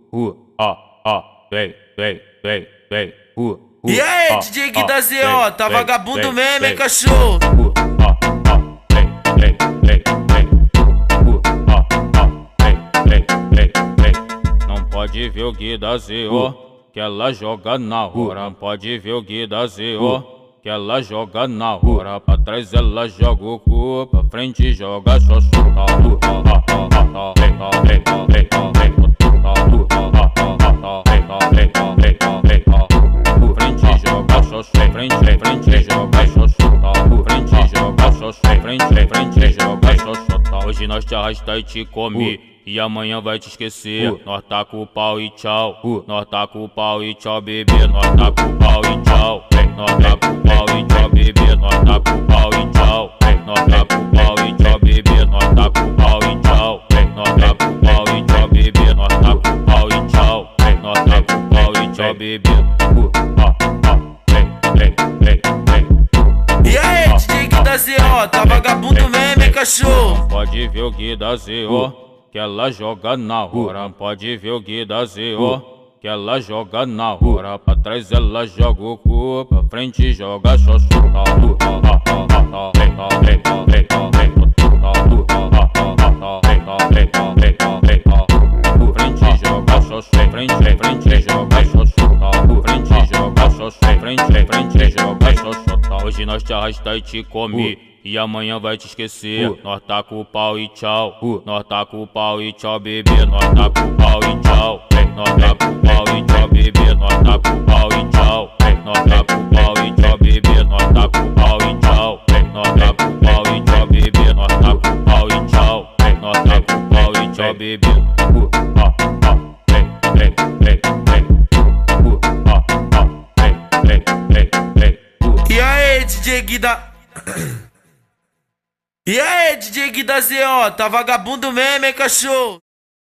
E aí, DJ Gui da ZO, tá vagabundo mesmo, hein, cachorro? Não pode ver o Gui da ZO, que ela joga na hora. Pode ver o Gui da ZO, que ela joga na hora. Pra trás ela joga o cu, pra frente joga só Hoje nós te arrasta e te come, e amanhã vai te esquecer. Nós tá com o pau e tchau, nós tá com o pau e tchau, bebê. Nós tá com o pau e tchau, nós tá com o pau e tchau, bebê. Nós tá com o pau e tchau, nós tá com o pau e tchau, bebê. Nós tá com o pau e tchau, nós tá com o pau e tchau, bebê. Nós tá com o pau e tchau, nós tá com o pau e tchau, bebê. E aí, DJ Gui da ZO, tá vagabundo mesmo, hein, cachorro? Pode ver o Gui da ZO, que ela joga na hora. Pode ver o Gui da ZO, que ela joga na hora. Pra trás ela joga o cu, pra frente joga só Hoje nós te arrasta e te come, e amanhã vai te esquecer. Nós tá com o pau e tchau, nós tá com o pau e tchau, bebê. Nós tá com o pau e tchau, nós tá com o pau e tchau, bebê. Nós tá com o pau e tchau, nós tá com o pau e tchau, bebê. Nós tá com o pau e tchau, nós tá com o pau e tchau, bebê. Nós tá com o pau e tchau, nós tá com o pau e tchau, bebê. E aí, DJ Gui da... E aí, DJ Gui da ZO, tá vagabundo mesmo, hein, cachorro?